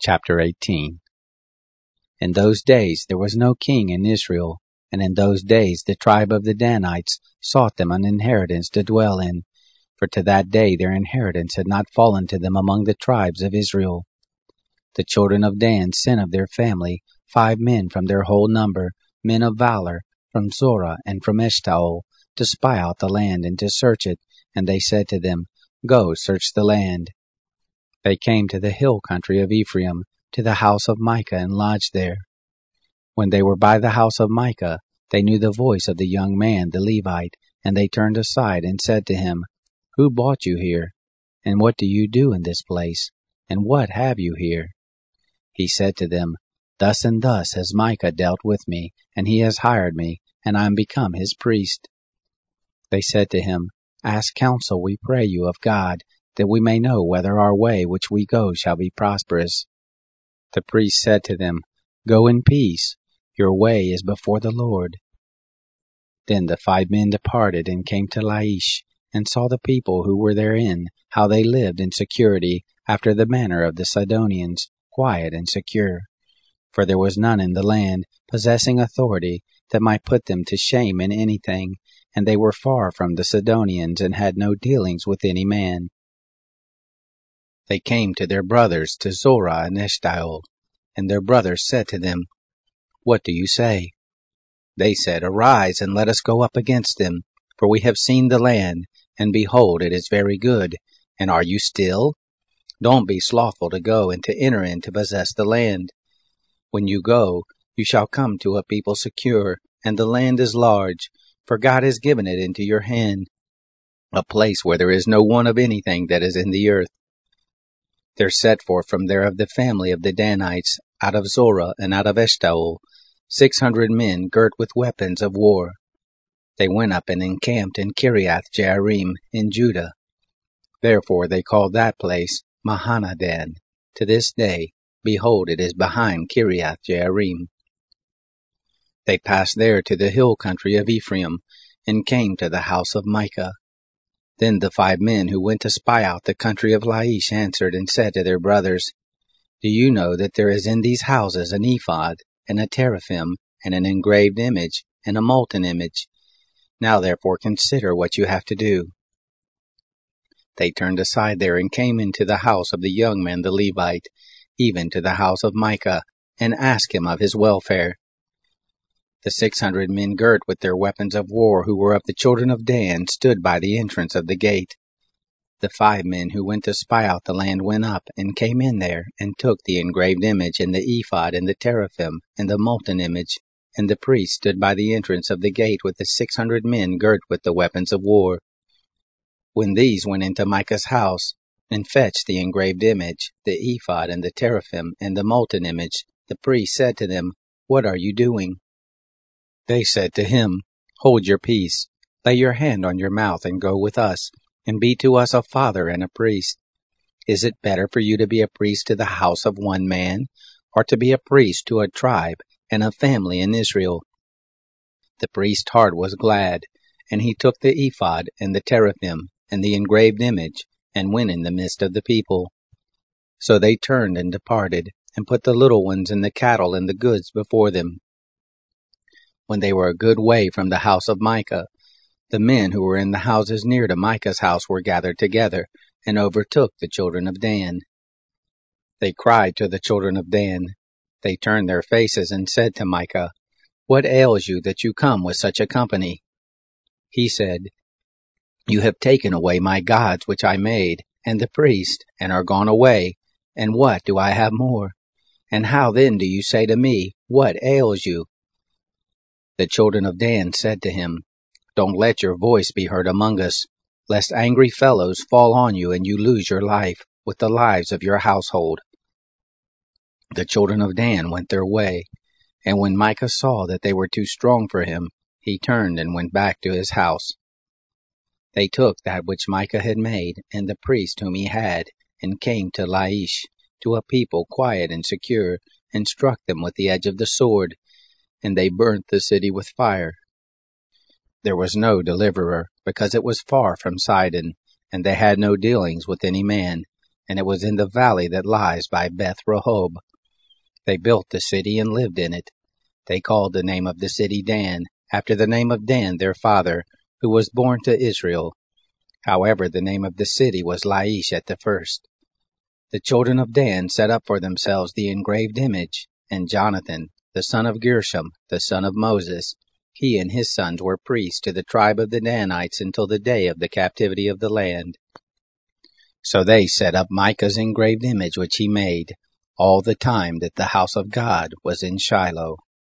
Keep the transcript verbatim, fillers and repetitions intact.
Chapter eighteen. In those days there was no king in Israel, and in those days the tribe of the Danites sought them an inheritance to dwell in, for to that day their inheritance had not fallen to them among the tribes of Israel. The children of Dan sent of their family five men from their whole number, men of valor, from Zorah and from Eshtaol, to spy out the land and to search it, and they said to them, Go, search the land. They came to the hill country of Ephraim, to the house of Micah, and lodged there. When they were by the house of Micah, they knew the voice of the young man, the Levite, and they turned aside and said to him, Who brought you here? And what do you do in this place? And what have you here? He said to them, Thus and thus has Micah dealt with me, and he has hired me, and I am become his priest. They said to him, Ask counsel, we pray you, of God, that we may know whether our way which we go shall be prosperous. The priest said to them, Go in peace, your way is before the Lord. Then the five men departed and came to Laish, and saw the people who were therein, how they lived in security, after the manner of the Sidonians, quiet and secure. For there was none in the land, possessing authority, that might put them to shame in anything, and they were far from the Sidonians, and had no dealings with any man. They came to their brothers, to Zorah and Eshtaol, and their brothers said to them, What do you say? They said, Arise, and let us go up against them, for we have seen the land, and behold, it is very good. And are you still? Don't be slothful to go and to enter in to possess the land. When you go, you shall come to a people secure, and the land is large, for God has given it into your hand, a place where there is no want of anything that is in the earth. There set forth from there of the family of the Danites, out of Zorah and out of Eshtaol, six hundred men girt with weapons of war. They went up and encamped in Kiriath Jearim in Judah. Therefore they called that place Mahanadan. To this day, behold, it is behind Kiriath Jearim. They passed there to the hill country of Ephraim, and came to the house of Micah. Then the five men who went to spy out the country of Laish answered and said to their brothers, Do you know that there is in these houses an ephod, and a teraphim, and an engraved image, and a molten image? Now therefore consider what you have to do. They turned aside there and came into the house of the young man the Levite, even to the house of Micah, and asked him of his welfare. The six hundred men girt with their weapons of war who were of the children of Dan stood by the entrance of the gate. The five men who went to spy out the land went up, and came in there, and took the engraved image, and the ephod, and the teraphim, and the molten image, and the priest stood by the entrance of the gate with the six hundred men girt with the weapons of war. When these went into Micah's house, and fetched the engraved image, the ephod, and the teraphim, and the molten image, the priest said to them, What are you doing? They said to him, Hold your peace, lay your hand on your mouth, and go with us, and be to us a father and a priest. Is it better for you to be a priest to the house of one man, or to be a priest to a tribe and a family in Israel? The priest's heart was glad, and he took the ephod and the teraphim and the engraved image, and went in the midst of the people. So they turned and departed, and put the little ones and the cattle and the goods before them. When they were a good way from the house of Micah, the men who were in the houses near to Micah's house were gathered together, and overtook the children of Dan. They cried to the children of Dan. They turned their faces and said to Micah, What ails you that you come with such a company? He said, You have taken away my gods which I made, and the priest, and are gone away, and what do I have more? And how then do you say to me, What ails you? The children of Dan said to him, Don't let your voice be heard among us, lest angry fellows fall on you and you lose your life, with the lives of your household. The children of Dan went their way, and when Micah saw that they were too strong for him, he turned and went back to his house. They took that which Micah had made, and the priest whom he had, and came to Laish, to a people quiet and secure, and struck them with the edge of the sword, and they burnt the city with fire. There was no deliverer, because it was far from Sidon, and they had no dealings with any man, and it was in the valley that lies by Beth Rehob. They built the city and lived in it. They called the name of the city Dan, after the name of Dan their father, who was born to Israel. However, the name of the city was Laish at the first. The children of Dan set up for themselves the engraved image, and Jonathan, the son of Gershom, the son of Moses, he and his sons were priests to the tribe of the Danites until the day of the captivity of the land. So they set up Micah's engraved image which he made, all the time that the house of God was in Shiloh.